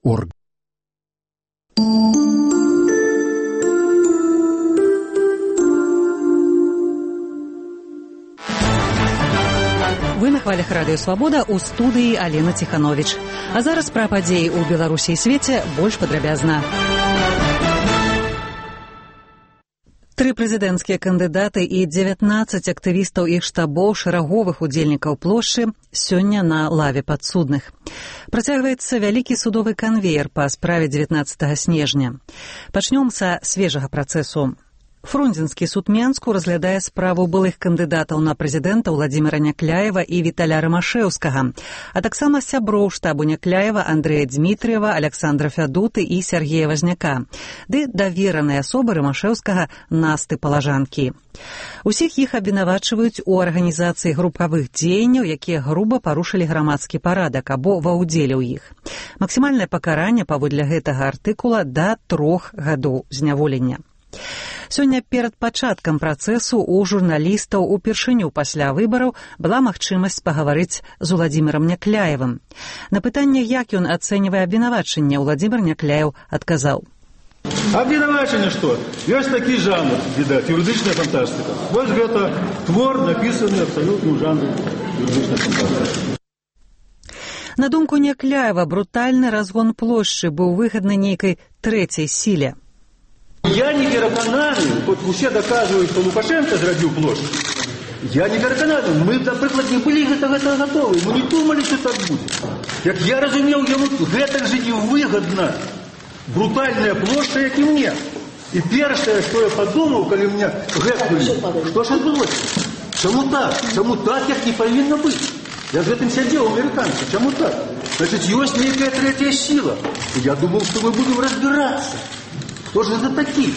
org. Вы на хвалях Радыё Свабода, у студыі Алена Ціхановіч. А зараз пра падзеі ў Беларусі і свеце больш падрабязна. 3 прэзідэнцкія кандыдаты і 19 актывістаў іх штабоў шэраговых удзельнікаў плошчы сёння на лаве падсудных. Працягваецца вялікі судовы канвеер па справе 19 снежня. Пачнём са свежага працэсу. Фрунзенскі суд Менску разглядае справу былых кандыдатаў на прэзідэнта Владзіміра Някляева і Віталя Рымашэўскага, а таксама сяброў штабу Някляева Андрэя Дзмітрыева, Александра Фядуты і Сергея Вазняка, ды даверанай асобы Рымашэўскага Насты Палажанкі. Усіх іх абвінавачваюць у арганізацыі групавых дзеянняў, якія груба парушылі грамадскі парадак або ва ўдзеле ў іх. Максімальнае пакаранне паводле гэтага артыкула да 3 гадоў зняволення. Сёння перад пачаткам працэсу у журналістаў упершыню пасля выбараў была магчымасць пагаварыць з Владзімірам Някляевым. На пытанне, як ён ацэньвае абвінавачанне, Владзімір Някляев адказаў. Абвінавачанне што? Ёсць такі жанр, відаць, юрыдычная фантастыка. Вось гэта твор, напісаны абсалютна ў жанры юрыдычнай фантастыкі. На думку Някляева, брутальны разгон плошчы быў выгадны нейкай трэцяй сіле. Я не перакананы, вот усе доказваюць, што Лукашенко зрабіў плошчу. Я не перакананы, мы, напрыклад, не былі гэтага гатовы, мы не думалі, што так будзе. Як я разумеў, яму гэтак жа невыгадна брутальная плошча, як і мне. І першае, што я падумаў, калі мне гэткнулі, што ж адбылося? Чаму так? Чаму так, як не павінна быць? Я з гэтым сядзеў, амерыканцы, чаму так? Значыць, ёсць нейкая трэцяя сіла. Я думаў, што мы будзем разбірацца. Хто ж гэта такі?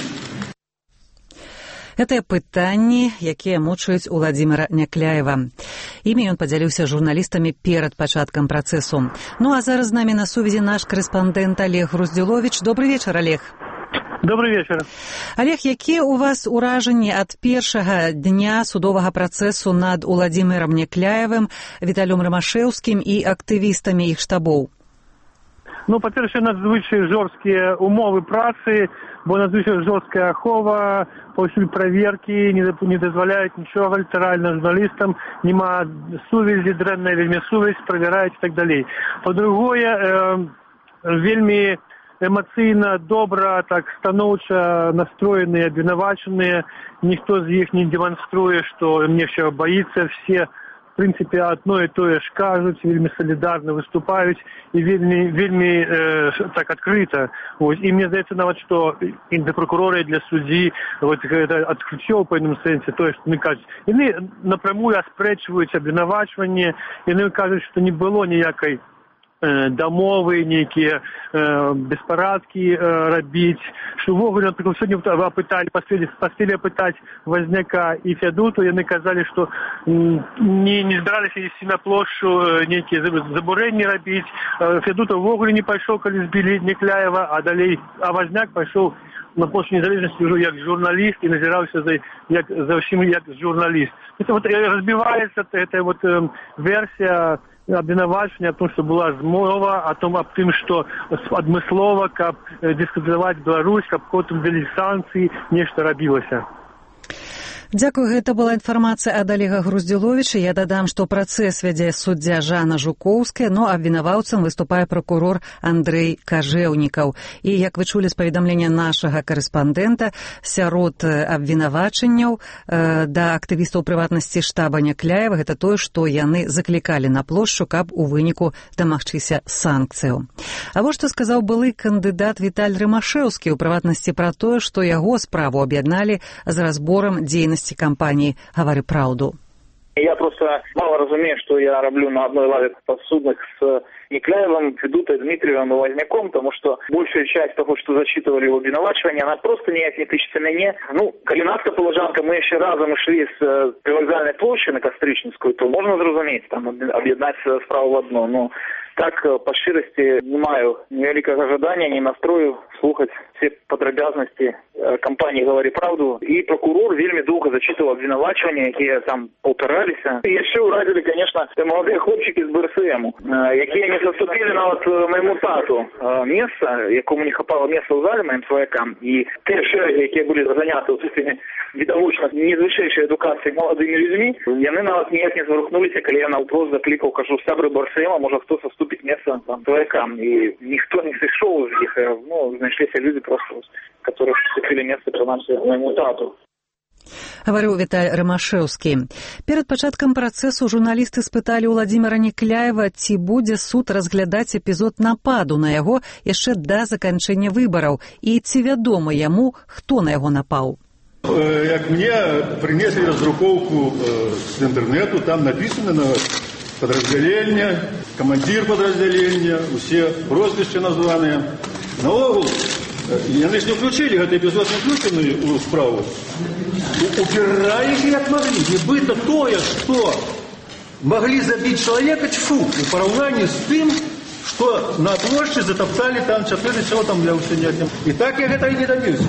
Гэтыя пытанні, якія мучаюць Владзіміра Някляева. Імі ён падзяліўся з журналістамі перад пачаткам працэсу. Ну а зараз з намі на сувязі наш корэспандэнт Олег Груздзіловіч. Добрый вечар, Олег. Добрый вечар. Олег, якія ў вас ўражанні ад першага дня судовага працэсу над Владзімірам Някляевым, Віталем Рымашэўскім і актывістамі іх штабоў? Ну, па-першае, надзвычай жорсткія умовы працы, бо надзвычай жорсткая ахова, паўсюль праверкі, не дазваляюць нічога літаральна журналістам, няма сувязі, дрэнная вельмі сувязь, правяраюць і так далей. Па-другое, вельмі эмацыйна, добра, так станоўча настроеныя, абвінавачаныя, ніхто з іх не дэманструе, што нечага баіцца, все в прынцыпе, адно і тое ж кажуць, вельмі салідарна выступаюць і вельмі так адкрыта. І мне здаецца нават, што і для прокурора, і для суддзі гэта адкрыццё ў пэўным сэнсе, тое, што яны кажуць. Яны напрамую аспрэчваюць абвінавачванне, яны кажуць, што не было ніякай дамовы, нейкія беспарадкі рабіць, што ўвогуле, напрыклад, сёння паспелі апытаць Вазняка і Фядуту, яны казалі, што не збіраліся ісці на плошчу, нейкія забурэнні рабіць. Фядута ўвогуле не пайшоў, калі збілі Някляева, а Вазняк пайшоў на плошчу Незалежнасці ўжо як журналіст і назіраўся за ўсім як журналіст. Это вот разбіваецца эта вот версія абвінавачання, аб том, што была змова, аб тым, што адмыслова, каб дыскрэдытаваць Беларусь, каб потым ввялі санкцыі, нешта рабілася. Дзякую, гэта была інфармацыя ад Олега Груздзіловіча. Я дадам, што працэс вядзе суддзя Жанна Жукоўская, но абвінаваўцам выступае прокурор Андрэй Кажэўнікаў. І, як вы чулі з паведамлення нашага корэспандэнта, сярод абвінавачанняў да актывістаў прыватнасці штаба Някляева гэта тое, што яны заклікалі на плошчу, каб у выніку дамагчыся санкцыяў. А вось што сказаў былы кандыдат Віталь Рымашэўскі, у прыватнасці пра тое, што яго справу аб'ядналі з разборам дзейнасці кампании «Гавары праўду». Я просто мало разумею, что я роблю на одной лаве подсудных с Някляевым, Федутой, Дмитриевым и Возняком, потому что большая часть того, что зачитывали в обвинувачивании, она просто ніяк не тычется мяне. Ну, калі Наста Палажанка мы еще разом шли с привокзальной площади на Кастрычніцкую, то можно зразумець, там, об'єднати справу в одно. Но Так, по шчырасці не маю невялікага жадання, не настрою слухаць все падрабязнасці кампаніі «Гавары праўду». І прокурор вельмі доўга зачитывал абвінавачванні, якія там паўтараліся. І яшчэ ўразілі, конечно, маладыя хлопчыкі з БРСМ, якія не заступілі нават майму тату месца, якому не хапала месца ў зале маім сваякам. І тыя шэрагі, якія былі заняты ўсімі відавочна незвычайшай адукацыяй маладымі людзьмі, яны нават ніяк не зварухнуліся, калі я наўпрост заклікаў, кажу, сябры БРСМ, можа хто саступіць месца там сваякам. І ніхто не сышоў з іх, знайшліся людзі просто, которые саступілі месца прынамсі майму тату. Гаварыў Віталь Рамашэўскі. Перад пачаткам працэсу журналісты спыталі Уладзіміра Некляева, ці будзе суд разглядаць эпізод нападу на яго яшчэ да заканчэння выбараў і ці вядома яму, хто на яго напаў. Як мне принесли раздрукоўку з інтэрнету, там написано подразделение, командир подразделения, усе прозвішчы названыя. Наогул, яны ж не включили гэты эпізод, не включены ў справу. Упирали як могли. Нібыта тое, што могли забить человека, тьфу, у параўнанні з тым, што на плошчы затаптали там 4 чего там для ўсенятня. І так я гэта і не дабіўся.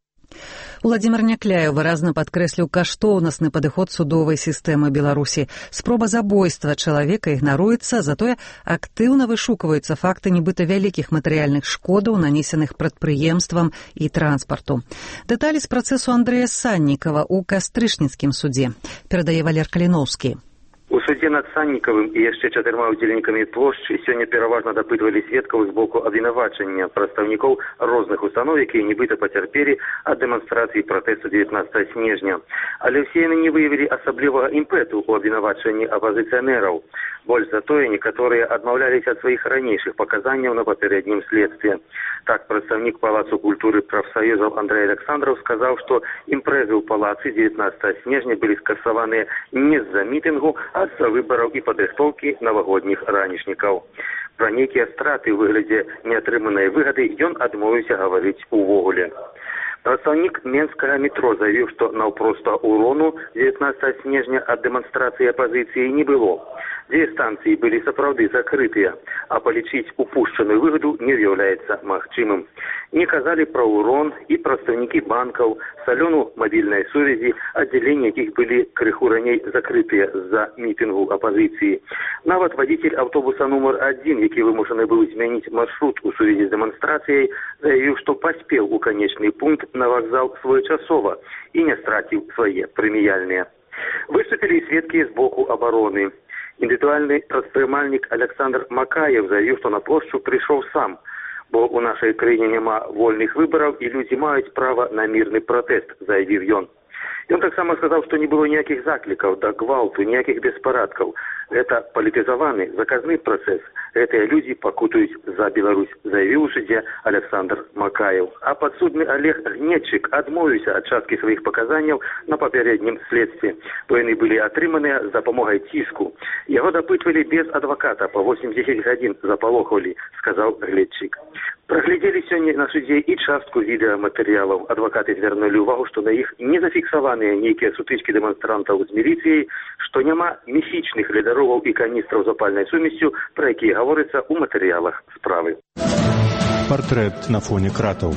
Уладзімір Некляеў выразна падкрэсліў каштоўнасны падыход судовай сістэмы Беларусі. Спроба забойства чалавека ігнаруецца, затое актыўна вышукваюцца факты нібыта вялікіх матэрыяльных шкодаў, нанесеных прадпрыемствам і транспарту. Дэталі з працэсу Андрэя Саннікава ў кастрычніцкім судзе. Перадае Валер Каліноўскі. У суде над Санніковым і яшчэ 4 удзельнікамі плошчы сёння пераважна дапытвалі сведкаў з боку абвінавачання прадстаўнікоў розных устаноў, якія нібыта пацярпелі ад дэманстрацыі пратэсту 19 снежня. Але ўсе яны не выявілі асаблівага імпэту ў абвінавачанні апазіцыянераў. Больш за тое, некаторыя адмаўляліся ад сваіх ранейшых паказанняў на папярэднім следстве. Так, прадстаўнік Палацу культуры прафсаюзаў Андрэй Александраў сказаў, што імпрэзы ў палацы 19 снежня былі скасаваныя не з-за мітынгу, а з-за выбараў і падрыхтоўкі навагодніх ранішнікаў. Пра нейкія страты ў выглядзе неатрыманай выгады ён адмовіўся гаварыць увогуле. Прадстаўнік Менскага метро заявіў, што наўпроста урону 19 снежня ад дэманстрацыі апазіцыі не было. Дзве станцыі былі сапраўды закрытыя, а палічыць упушчаную выгаду не з'яўляецца магчымым. Не казалі пра урон і прадстаўнікі банкаў, салёну мабільнай сувязі, аддзяленні якіх былі крыху раней закрытыя з-за мітынгу апазіцыі. Нават вадзіцель аўтобуса нумар 1, які вымушаны быў змяніць маршрут у сувязі з дэманстрацыяй, заявіў, што паспеў у канечны пункт на вакзал своечасова і не страціў свае прэміяльныя. Выступілі і сведкі з боку абароны. Індывідуальны прадпрымальнік Александр Макаев заявіў, што на плошчу прыйшоў сам, бо ў нашай краіне няма вольных выбараў і людзі маюць права на мірны пратэст, заявіў ён. Ён таксама сказаў, што не было ніякіх заклікаў да гвалту, ніякіх беспарадкаў. Гэта палітызаваны, заказны працэс. Гэтыя людзі пакутуюць за Беларусь, заявіў у судзе Александр Макаев. А падсудны Олег Гнетчык адмовіўся ад часткі сваіх паказанняў на папярэднім следстве, бо яны былі атрыманыя з дапамогай ціску. Яго дапытвалі без адваката, па 8-10 гадзін запалохвалі, сказаў Гнетчык. Праглядзелі сёння на судзе і частку відэаматэрыялаў. Адвакаты звярнулі ўвагу, што на іх не зафіксаваныя нейкія сутычкі дэманстрантаў з міліцыяй, што няма міфічных ледароваў і каністраў з запальнай сумессю, пра якія гаворыцца ў матэрыялах справы. Партрэт на фоне кратаў.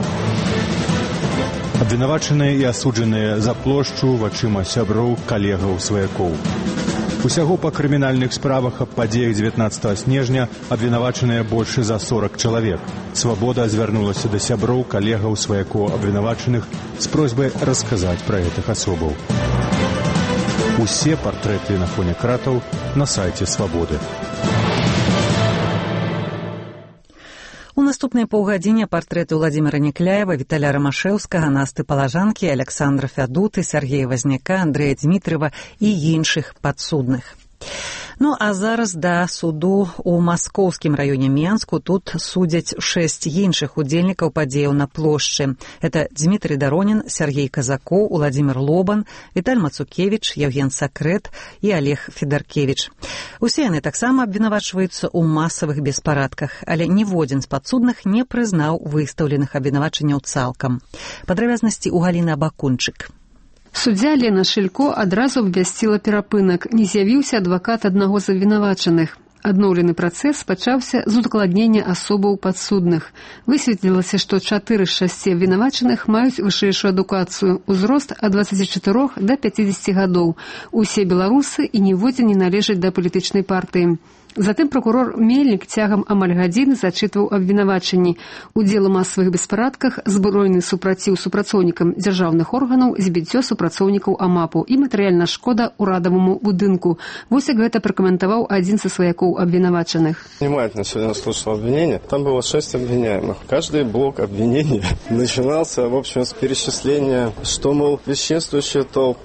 Абвінавачаныя і асуджаныя за плошчу вачыма сяброў, калегаў, сваякоў. Усяго па крымінальных справах аб падзеях 19 снежня абвінавачаныя больш за 40 чалавек. Свабода звярнулася да сяброў, калегаў, сваякоў абвінавачаных з просьбай расказаць пра гэтых асобаў. Усе партрэты на фоне кратаў на сайце Свабоды. У наступныя паўгадзіне партрэты Уладзіміра Некляева, Віталя Рамашэўскага, Насты Палажанкі, Александра Фядуты, Сергея Вазняка, Андрэя Дзмітрыева і іншых падсудных. Ну, а зараз да суду ў маскоўскім раёне Менску. Тут судзяць 6 іншых удзельнікаў падзеяў на плошчы. Это Дмітрый Даронін, Сергей Казакоў, Уладзімір Лобан, Віталь Мацукевіч, Евген Сакрэт і Олег Федаркевіч. Усе яны таксама абвінавачваюцца ў масавых беспарадках, але ніводзін з падсудных не прызнаў выстаўленых абвінавачанняў цалкам. Падрабязнасці ў Галіны Абакунчык. Суддзя Лена Шылько адразу абвясціла перапынак. Не з'явіўся адвакат аднаго з абвінавачаных. Адноўлены працэс пачаўся з удакладнення асобаў падсудных. Высветлілася, што 4 з 6 абвінавачаных маюць вышэйшую адукацыю, узрост ад 24 да 50 гадоў. Усе беларусы і ніводзін не належаць да палітычнай партыі. Затым прокурор Мельнік цягам амаль гадзіны зачытваў абвінавачанні. Удзел у масавых беспарадках, збройны супраціў супрацоўнікам дзяржаўных органаў, збіццё супрацоўнікаў АМАПу і матэрыяльная шкода ўрадаваму будынку. Вось як гэта пракаментаваў адзін са сваякоў обвинуваченных. Внимательно сегодня слушал обвинение. Там было 6 обвиняемых. Каждый блок обвинений начинался, в общем, с перечисления, что, мол, бесчинствующая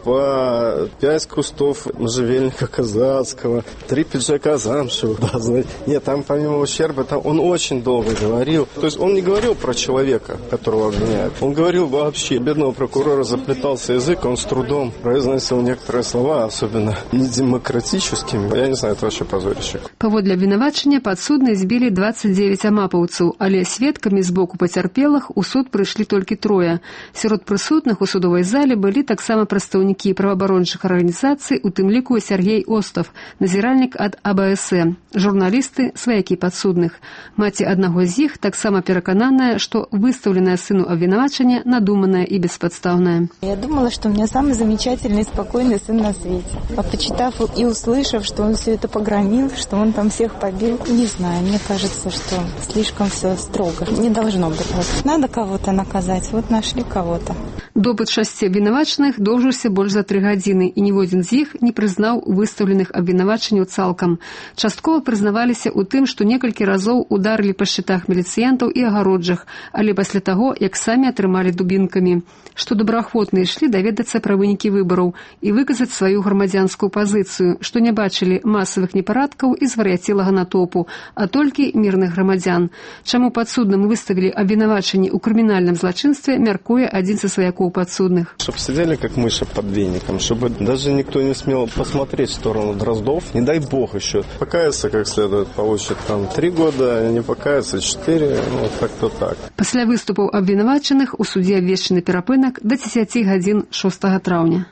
толпа, 5 кустов можжевельника казацкого, 3 пиджака замшевого. Да, нет, там помимо ущерба, там он очень долго говорил. То есть он не говорил про человека, которого обвиняют. Он говорил вообще. Бедного прокурора заплетался язык, он с трудом произносил некоторые слова, особенно недемократическими. Я не знаю, это вообще позорище. Паводле абвінавачання падсудныя збілі 29 амапаўцаў, але сведкамі з боку пацярпелых у суд прыйшлі толькі 3. Сярод прысутных у судовай зале былі таксама прадстаўнікі праваабарончых арганізацый, у тым ліку Сергей Остов, назіральнік ад АБС, журналісты, сваякі падсудных. Маці аднаго з іх таксама перакананая, што выстаўленае сыну абвінавачанне надуманае і беспадстаўнае. Я думала, что у меня самый замечательный и спокойный сын на свете. А почитав и услышав, что он все это погромил, что он там всех побил, не знаю, мне кажется, что слишком все строго. Не должно быть. Вот. Надо кого-то наказать. Вот нашли кого-то. Допыт 6 абвінавачаных доўжыўся больш за 3 гадзіны, і ніводзін з іх не прызнаў выстаўленых абвінавачанняў цалкам. Часткова прызнаваліся ў тым, што некалькі разоў ударылі па шчытах міліцыянтаў і агароджах, але пасля таго, як самі атрымалі дубінкамі. Што добраахвотна ішлі даведацца пра вынікі выбараў і выказаць сваю грамадзянскую пазіцыю, што не бачылі масавых непарадкаў і звар'яцелага натоўпу, а толькі мірных грамадзян. Чаму падсудным выставілі абвінавачанні ў крымінальным злачынстве, мяркуе адзін са сваякоў подсудных. Чтобы сидели как мыши под веником, чтобы даже никто не смел посмотреть в сторону Дроздов, не дай бог еще. Покаяться как следует, получит там 3 года, не покаяться 4, ну как-то так. Пасля выступаў абвінавачаных у судзе абвешчаны перапынак да 10 гадзін 6 траўня.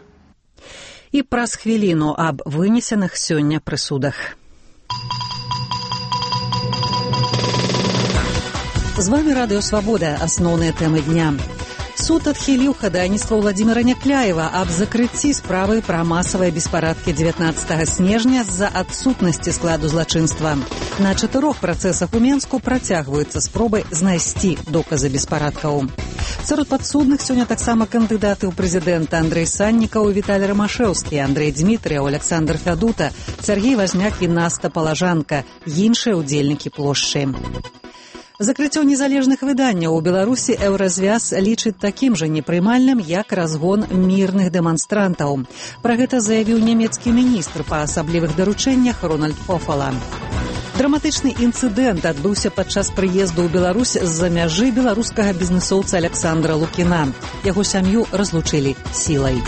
І праз хвіліну аб вынесеных сёння прысудах. З вами Радыё Свабода. Асноўныя тэмы дня. Суд адхіліў хадайніцтва Владзіміра Някляева аб закрыцці справы пра масавыя беспарадкі 19 снежня з-за адсутнасці складу злачынства. На 4 працэсах у Менску працягваюцца спробы знайсці доказы беспарадкаў. Сярод падсудных сёння таксама кандыдаты ў прэзідэнта Андрэй Саннікаў і Віталій Рамашэўскі, Андрэй Дзмітрыяў, Александр Фядута, Сергей Вазняк і Наста Палажанка, іншыя ўдзельнікі плошчы. Закрыццё незалежных выданняў у Беларусі Еўразвяз лічыць такім жа непрымальным, як разгон мірных дэманстрантаў. Пра гэта заявіў нямецкі міністр па асаблівых даручэннях Рональд Пофала. Драматычны інцыдэнт адбыўся падчас прыезду ў Беларусь з-за мяжы беларускага бізнэсоўца Александра Лукіна. Яго сям'ю разлучылі сілай.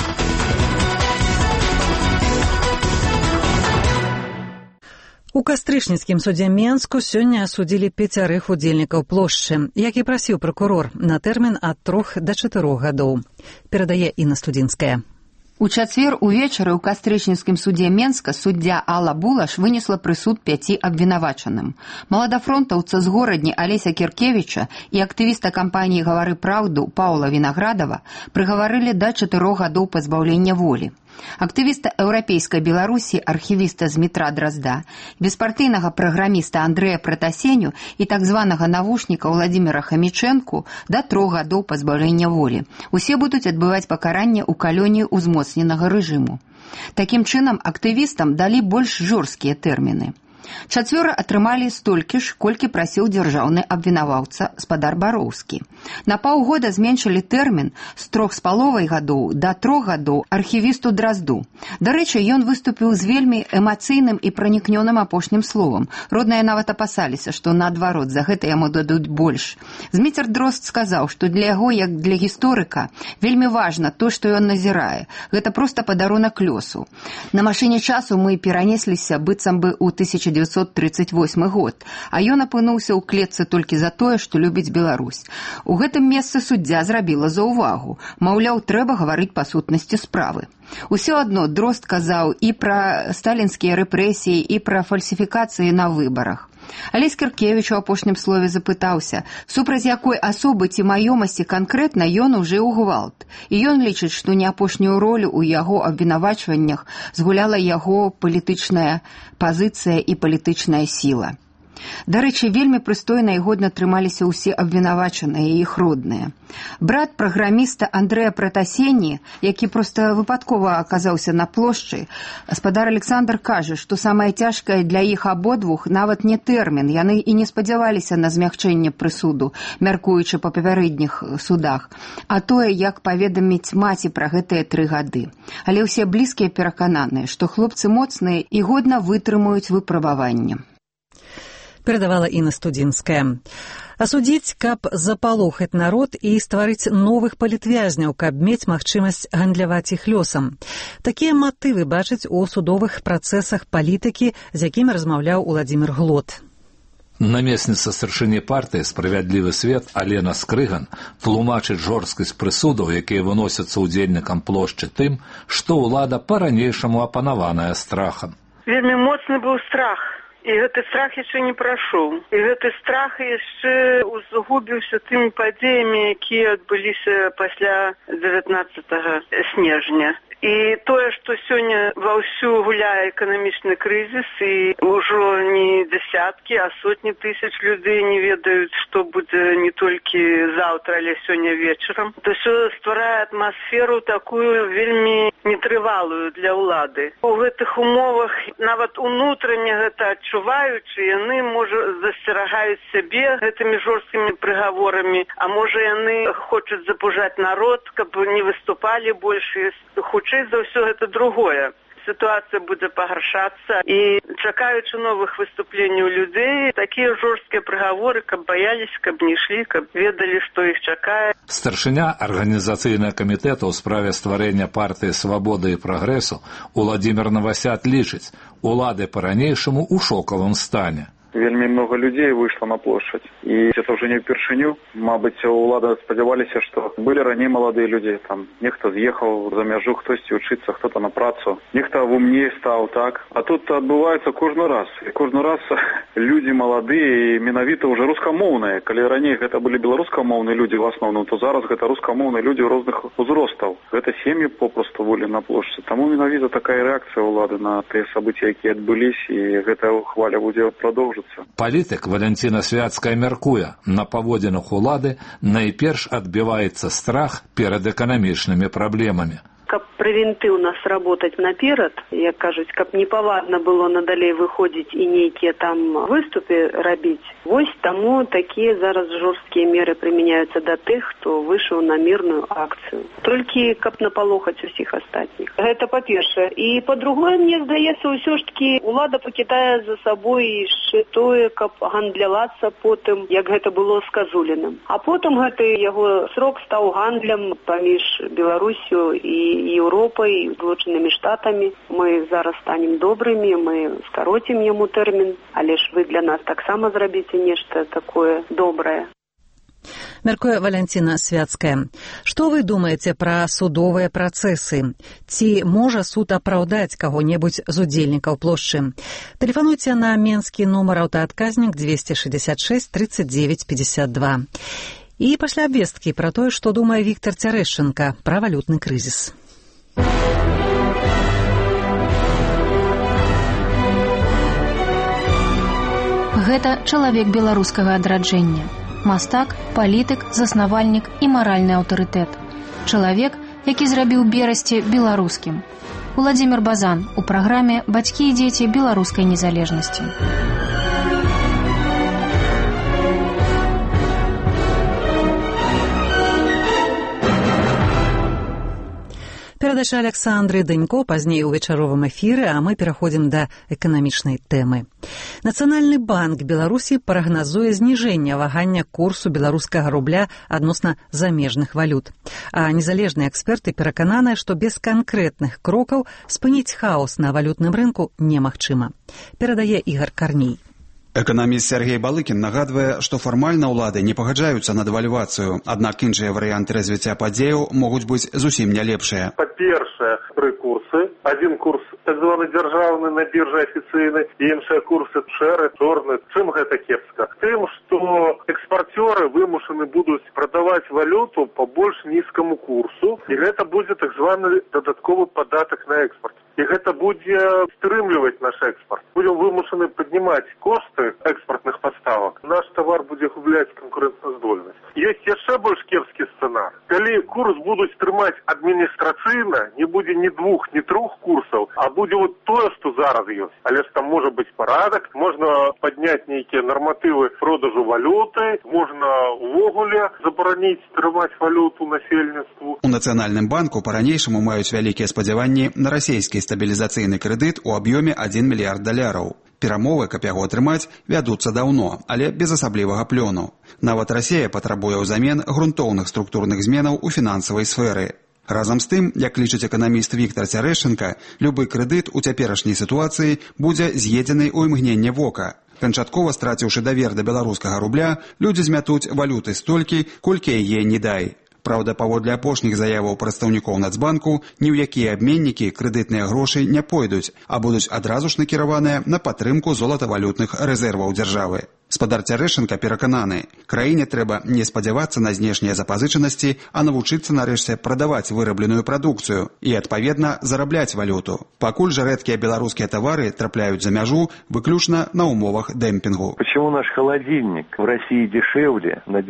У кастрычніцкім судзе Менску сёння асудзілі 5 удзельнікаў плошчы, як і прасіў пракурор, на тэрмін ад 3 да 4 гадоў. Перадае Інна Студзінская. У чацвер увечары ў кастрычніцкім судзе Менска суддзя Алла Булаш вынесла прысуд 5 абвінавачаным. Маладафронтаўца з горадні Алеся Кіркевіча і актывіста кампаніі «Гавары праўду» Паўла Вінаградава прыгаварылі да 4 гадоў пазбаўлення волі. Актывіста еўрапейскай Беларусі, архівіста Змітра Дразда, беспартыйнага праграміста Андрэя Пратасеню і так званага навушніка Владзіміра Хамічэнку да 3 гадоў пазбаўлення волі. Усе будуць адбываць пакаранне ў калоніі ўзмоцненага рэжыму. Такім чынам, актывістам далі больш жорсткія тэрміны. 4 атрымалі столькі ж, колькі прасіў дзяржаўны абвінаваўца спадар Бароўскі. На паўгода зменшылі тэрмін з 3,5 гадоў да 3 гадоў архівісту Дразду. Дарэчы, ён выступіў з вельмі эмацыйным і пранікнёным апошнім словам. Родныя нават апасаліся, што наадварот за гэта яму дадуць больш. Зміцер Дрозд сказаў, што для яго, як для гісторыка, вельмі важна то, што ён назірае. Гэта проста падарунак лёсу. На машыне часу мы перанесліся быццам бы ў 1938 год, а ён апынуўся ў клетцы толькі за тое, што любіць Беларусь. У гэтым месцы суддзя зрабіла заўвагу. Маўляў, трэба гаварыць па сутнасці справы. Усё адно Дрозд казаў і пра сталінскія рэпрэсіі, і пра фальсіфікацыі на выбарах. Алесь Кіркевіч у апошнім слове запытаўся, супраць якой асобы ці маёмасці канкрэтна ён ужыў гвалт. І ён лічыць, што не апошнюю ролю ў яго абвінавачваннях згуляла яго палітычная пазіцыя і палітычная сіла. Дарэчы, вельмі прыстойна і годна трымаліся ўсе абвінавачаныя і іх родныя. Брат праграміста Андрэя Пратасені, які проста выпадкова аказаўся на плошчы, спадар Александр кажа, што самае цяжкае для іх абодвух нават не тэрмін, яны і не спадзяваліся на змягчэнне прысуду, мяркуючы па папярэдніх судах, а тое, як паведаміць маці пра гэтыя 3 гады. Але ўсе блізкія перакананыя, што хлопцы моцныя і годна вытрымаюць выпрабаванне. Перадавала Інна Студзінская. Асудзіць, каб запалохаць народ і стварыць новых палітвязняў, каб мець магчымасць гандляваць іх лёсам. Такія матывы бачаць у судовых працэсах палітыкі, з якімі размаўляў Уладзімір Глот. Намесніца старшыні партыі «Справядлівы свет» Алена Скрыган тлумачыць жорсткасць прысудаў, якія выносяцца ўдзельнікам плошчы тым, што ўлада па-ранейшаму апанаваная страхам. Вельмі моцны быў страх. І гэты страх яшчэ не прайшоў. І гэты страх яшчэ узгубіўся тымі падзеямі, якія адбыліся пасля 19 снежня. І тое, што сёння ваўсю гуляе эканамічны крызіс, і ўжо не дзясяткі, а сотні тысяч людзей не ведаюць, што будзе не толькі заўтра, але сёння вечарам. То ўсё стварае атмасферу такую вельмі нетрывалую для ўлады. У гэтых умовах нават унутрання гэта адчуваючы, яны, можа, засцерагаюць сябе гэтымі жорсткімі прыгаворамі, а можа, яны хочуць запужаць народ, каб не выступалі больш. Хутчэй за ўсё гэта другое. Сітуацыя будзе пагаршацца, і чакаючы новых выступленняў людзей, такія жорсткія прыгаворы, каб баяліся, каб не ішлі, каб ведалі, што іх чакае. Старшыня арганізацыйнага камітэта ў справе стварэння партыі «Свабоды і прагрэсу» Уладзімір Навасят лічыць, улады па-ранейшаму ў шокавым стане. Вельмі много людей вышло на площадь. И это уже не впершыню. Мабыць, улада спадзяваліся, што былі раней маладыя людзі. Там нехта з'ехаў за мяжу, хтосьці учыцца, хто-то на працу. Нехта умней стаў, так. А тут адбываецца кожны раз. І кожны раз людзі маладыя і менавіта ўжо рускамоўныя. Калі раней гэта былі беларускамоўныя людзі в асноўным, то зараз гэта рускамоўныя людзі розных узростаў. Гэта сем'і попросту волі на плошчы. Таму менавіта такая рэакцыя ўлады на тыя сабыцці, якія адбыліся, і гэта хваля будзе прадоўжыцца. Палітык Валянціна Свяцкая мяркуе, на паводзінах улады найперш адбіваецца страх перад эканамічнымі праблемамі. Каб прэвентыўна сработаць наперад, як кажуць, каб непавадна было надалей выходзіць і нейкія там выступы рабіць. Вось таму такія зараз жорсткія меры прымяняюцца да тых, хто выйшаў на мірную акцыю. Толькі каб напалохаць усіх астатніх. Гэта па-першае. І па-другое, мне здаецца, ўсё ж такі улада пакідае за сабой яшчэ тое, каб гандлявацца потым, як гэта было з Казуліным. А потым гэты яго срок стаў гандлем паміж Беларусю і Еўропай, і Злучанымі Штатамі. Мы зараз станем добрымі, мы скароцім яму тэрмін, але ж вы для нас таксама зрабіце нешта такое добрае. Мяркуе Валянціна Свяцкая. Што вы думаеце пра судовыя працэсы? Ці можа суд апраўдаць каго-небудзь з удзельнікаў плошчы? Тэлефануйце на менскі нумар аўтаадказнік 266 39 52. І пасля абвесткі пра тое, што думае Віктар Цярэшчанка пра валютны крызіс. Гэта чалавек беларускага адраджэння. Мастак, палітык, заснавальнік і маральны аўтарытэт. Чалавек, які зрабіў Берасце беларускім. Уладзімір Базан у праграме «Бацькі і дзеці беларускай незалежнасці». Перадача Александры Дэнько пазней у вечаровым эфіры, а мы пераходзім да эканамічнай тэмы. Нацыянальны банк Беларусі прагназуе зніжэнне вагання курсу беларускага рубля адносна замежных валют. А незалежныя эксперты перакананыя, што без канкрэтных крокаў спыніць хаос на валютным рынку немагчыма. Перадае Ігор Карней. Эканаміст Сергей Балыкін нагадвае, што фармальна ўлады не пагаджаюцца на дэвальвацыю, аднак іншыя варыянты развіцця падзеяў могуць быць зусім не лепшыя. Па-першае, тры курсы. Адзін курс так званы дзяржаўны на біржы афіцыйны, іншыя курсы шэры, чорны. Чым гэта кепска? Тым, што экспарцёры вымушаны будуць прадаваць валюту па больш нізкаму курсу, і гэта будзе так званы дадатковы падатак на экспорт. І гэта будзе стрымліваць наш экспорт. Будем вымушаны паднімаць кошты экспортных поставок. Наш товар будзе губляць конкурентаздольнасць. Ёсць яшчэ больш кепскі сцэнар. Калі курс будуць трымаць адміністрацыйна, не будзе ні двух, ні трох курсаў, а будзе вот тое, што зараз ёсць. Але ж там можа быць парадак, можна падняць нейкія нарматывы продажу валюты, можна увогуле забараніць трымаць валюту насельніцтву. У Нацыянальным банку па-ранейшаму маюць вялікія спадзяванні на расійскі стабілізацыйны крэдыт у аб'ёме $1 мільярд. Перамовы, каб яго атрымаць, вядуцца даўно, але без асаблівага плёну. Нават Расія патрабуе ўзамен грунтоўных структурных зменаў у фінансавай сферы. Разам з тым, як лічыць эканаміст Віктор Цярэшчанка, любы крэдыт у цяперашняй сітуацыі будзе з'едзены ў імгненне вока. Канчаткова страціўшы давер да беларускага рубля, людзі змятуць валюты столькі, колькі яе не дай. Праўда, паводле апошніх заяваў прадстаўнікоў Нацбанку, ні ў якія абменнікі крэдытныя грошы не пойдуць, а будуць адразу ж накіраваныя на падтрымку золатавалютных рэзерваў дзяржавы. Спадар Цярэшчанка перакананы, краіне трэба не спадзявацца на знешнія запазычанасці, а навучыцца нарэшце прадаваць вырабленую прадукцыю і, адпаведна, зарабляць валюту. Пакуль жа рэдкія беларускія тавары трапляюць за мяжу выключна на умовах дэмпінгу. Почему наш холодильник в России дешевле на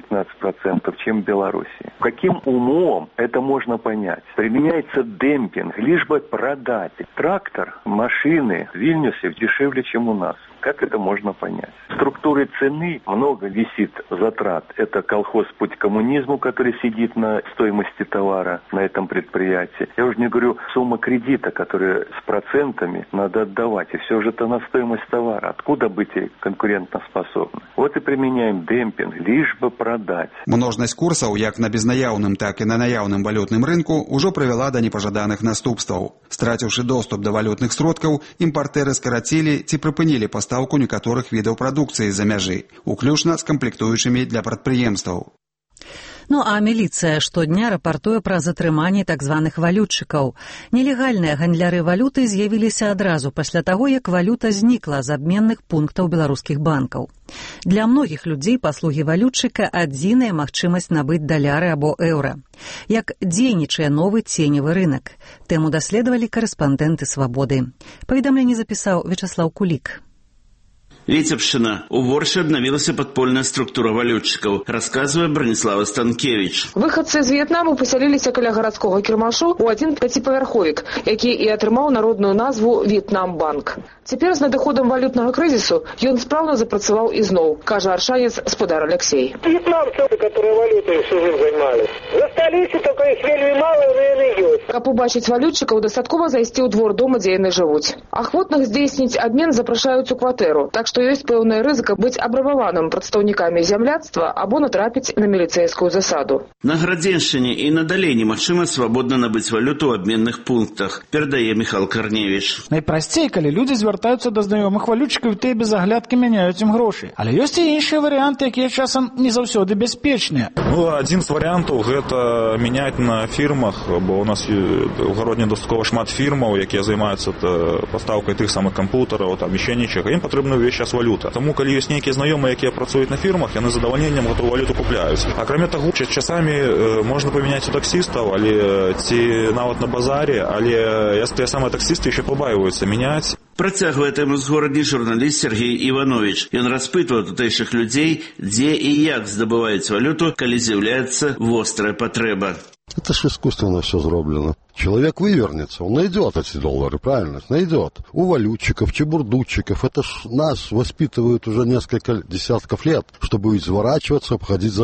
10-15%, чем в Беларуси? Каким умом это можно понять? Применяется демпинг, лишь бы продать. Трактор, машины в Вильнюсе дешевле, чем у нас. Как это можно понять? В структуре цены много висит затрат. Это колхоз «Путь к коммунизму», который сидит на стоимости товара на этом предприятии. Я уже не говорю сумма кредита, которая с процентами надо отдавать. И все же это на стоимость товара. Откуда быть конкурентоспособны? Вот и применяем демпинг, лишь бы продать. Множнасць курсаў, як на безнаяўным, так і на наяўным валютным рынку, ужо прывяла да непажаданых наступстваў. Страціўшы доступ да валютных сродкаў, імпартэры скарацілі ці прыпынілі пастаўку некаторых відаў прадукцыі з-за мяжы, уключна з камплектуючымі для прадпрыемстваў. Ну а міліцыя штодня рапартуе пра затрыманне так званых валютчыкаў. Нелегальныя гандляры валюты з'явіліся адразу пасля таго, як валюта знікла з абменных пунктаў беларускіх банкаў. Для многіх людзей паслугі валютчыка адзіная магчымасць набыць даляры або еўра. Як дзейнічае новы ценевы рынок? Тэму даследавалі корэспандэнты «Свабоды». Паведамленне запісаў Вячаслаў Кулік. Витебщина. У Ворше обновилась подпольная структура валютчиков, рассказывает Бронислава Станкевич. Выходцы з В'етнаму пасяліліся каля гарадскога кірмашу ў адзін пяціпавярховік, які і атрымаў народную назву «В'етнамбанк». Цяпер з надыходам валютнага крызісу ён спраўна запрацаваў ізноў, кажа аршанец спадар Алексей. В'етнамцы, которые валютой всю жизнь занимались, засталіся, только их вельмі мало, но яны ёсць. Каб убачыць валютчыкаў, дастаткова зайсці ў двор дома, дзе яны жывуць. Ахвотных здзейсніць абмен запрашаюць у кватэру, так што ёсць пэўная рызыка быць абрабаваным прадстаўнікамі зямляцтва або натрапіць на міліцэйскую засаду. На Градзеншчыне і надалей немагчыма свабодна набыць валюту ў абменных пунктах, перадае Михаил Корневич. Найпрасцей, калі людзі звяртаюцца да знаёмых валютчыкаў, тыя без аглядкі мяняюць ім грошы. Але ёсць і іншыя варыянты, якія часам не заўсёды бяспечныя. Адзін з варыянтаў гэта мяняць на фірмах, бо у нас у гародні дастаткова шмат фірмаў, якія займаюцца пастаўкай тых самых кампутараў, там яшчэ нечага. Ім патрэбна ўвесь час валюта. Таму, калі ёсць нейкія знаёмыя, якія працуюць на фірмах, яны з задавальненнем гэтую валюту купляюць. Акрамя таго, часамі можна памяняць у таксістаў, але ці нават на базаре, але тыя самыя таксісты яшчэ пабаиваюцца мяняць. Працягвае тэму з горадні журналіст Сергей Іванович. Ён распытвае тутэйшых людзей, дзе і як здабываюць валюту, калі з'яўляецца вострая патрэба. Это ж искусственно все зроблено. Человек вывернется, он найдет эти доллары, правильно? Найдет. У валютчиков, чебурдутчиков, это ж нас воспитывают уже несколько десятков лет, чтобы изворачиваться, обходить закон.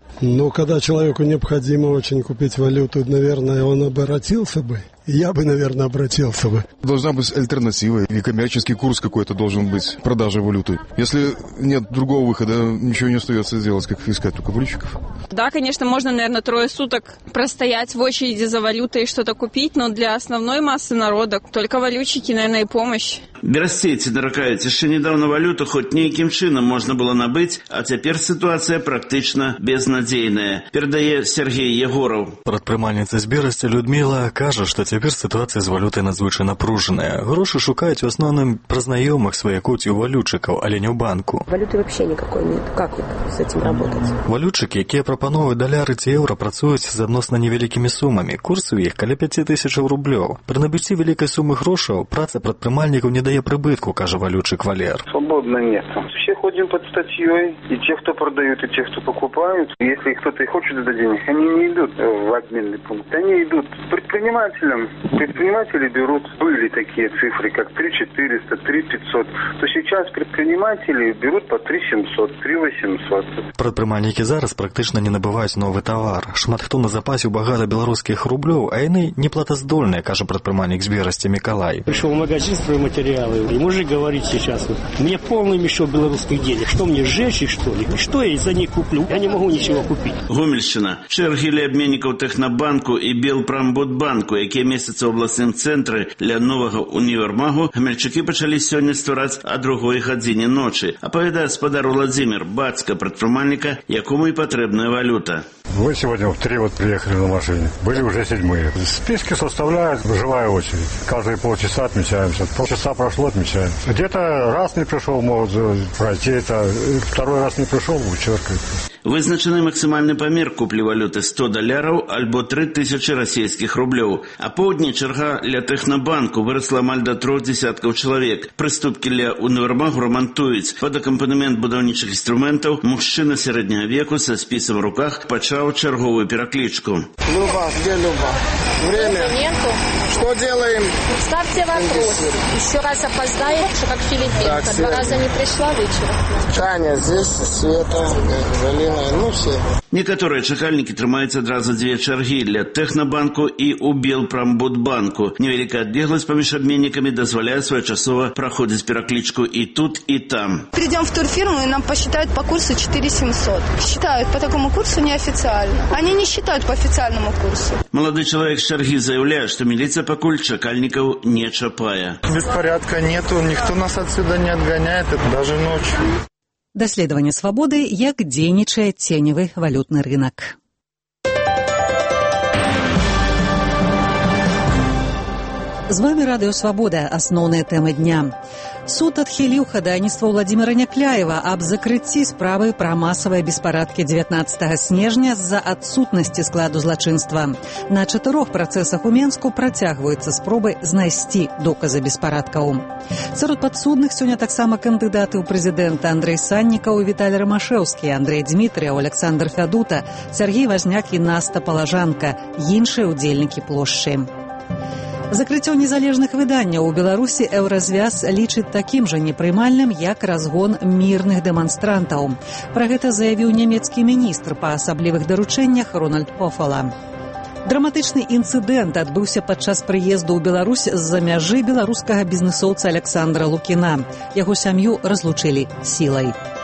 Но когда человеку необходимо очень купить валюту, наверное, он обратился бы. Я бы, наверное, обратился бы. Должна быть альтернатива, и коммерческий курс какой-то должен быть продажи валюты. Если нет другого выхода, ничего не остается делать, как искать только валютчиков. Да, конечно, можно, наверное, 3 суток простоять в очереди за валютой и что-то купить, но для основной массы народа только валютчики, наверное, и помощь. Берасцейцы наракаюць, яшчэ недавно валюту хоть нейкім чынам можна было набыць, а цяпер сітуацыя практычна безнадзейная, перадае Сергей Егоров. Прадпрымальніца з Берасці Людмила кажа, што цяпер сітуацыя з валютай надзвычай напружаная. Грошы шукаюць у асноўным праз знаёмых сваякоў ці ў валютчыкаў, але не ў банку. Валюты вообще никакой нет. Как с этим работать? Валютчыкі, якія прапановваюць даляры ці еўра, працуюць з адносна невялікімі сумамі. Курсы ў іх каля 5000 рублёў. Пры набыцці вялікай сумы грошаў праца прадпрымальнікаў не дае прыбытку, кажа валютчик Валер. Свободно нет. Все ходим под статьей. И те, кто продают, и те, кто покупают. Если кто-то и хочет за денег, они не идут в обменный пункт. Они идут к предпринимателям. Предприниматели берут, были такие цифры, как 3400, 3500. То сейчас предприниматели берут по 3700, 3800. Прадпрымальнікі зараз практычна не набываюць новы тавар. Шмат хто назапасіў багата беларускіх рублёў, а яны неплатаздольныя, кажа прадпрымальнік з Берасці Миколай. Пришел в магазин стройматериалы. И мужик говорит сейчас, мне полный мешок белорусских денег. Что мне, сжечь их, что ли? Что я за них куплю? Я не могу ничего купить. Гомельщина. Чэргі ля абменнікаў Тэхнабанку і Белпрамбудбанку, якія месяцы ў абласным цэнтры для новага універмагу, гамельчукі пачалі сёння ствараць о 2 гадзіне ночы. Апавядае спадар Владзімир, бацька прадпрымальніка, якому і патрэбная валюта. Мы сегодня в 3 приехали на машине. Были уже 7-е. Списки составляют, живая очередь. Каждые полчаса отмечаемся. Полчаса прошло, отмечаем. Где-то раз не пришел, могут пройти это. 2 раз не пришел, вычеркивают. Вызначаны максимальны памер куплі валюты $100 альбо 3000 расійскіх рублёў. А поўдні чарга ля Тэхнабанку вырасла амаль да 3 десяткаў чалавек. Прыступкі ля універмагу рамантуюць. Пад акампанемент будаўнічых інструментаў мужчына сярэдняга веку са спісам у руках пачаў чарговую пераклічку. Люба, где Люба? Время. Нету. Что делаем? Ставьте вопрос. Еще раз опоздаешь, как филиппинка. Так, 2 раза не пришла вечером. Таня, здесь Света, Галина, ну все. Некаторыя чакальнікі трымаюць адразу 2 чаргі для Тэхнабанку і ў Белпрамбудбанку. Невялікая адлегласць паміж абменнікамі дазваляе своечасова праходзіць пераклічку і тут, і там. Придем в турфирму, и нам посчитают по курсу 4700. Считают по такому курсу неофициально. Они не считают по официальному курсу. Молодой человек з чаргі заяўляе, што міліцыя пакуль чакальнікаў не чапае. Беспорядка нету, никто нас отсюда не отгоняет, даже ночью. Даследаванне свабоды, як дзейнічае ценевы валютны рынок. З вами Радыё Свабода. Асноўныя тэмы дня. Суд адхіліў хадайніцтва Владзіміра Някляева аб закрыцці справы пра масавыя беспарадкі 19 снежня з-за адсутнасці складу злачынства. На 4 працэсах у Менску працягваюцца спробы знайсці доказы беспарадкаў. Сярод падсудных сёння таксама кандыдаты ў прэзідэнта Андрэй Саннікаў і Віталій Рамашэўскі, Андрэй Дмітрыяў, Александр Фядута, Сергей Вазняк і Наста Палажанка, іншыя ўдзельнікі плошчы. Закрыццё незалежных выданняў у Беларусі Еўразвяз лічыць такім жа непрымальным, як разгон мірных дэманстрантаў. Пра гэта заявіў нямецкі міністр па асаблівых даручэннях Рональд Пофала. Драматычны інцыдэнт адбыўся падчас прыезду ў Беларусь з-за мяжы беларускага бізнэсоўца Александра Лукіна. Яго сям'ю разлучылі сілай.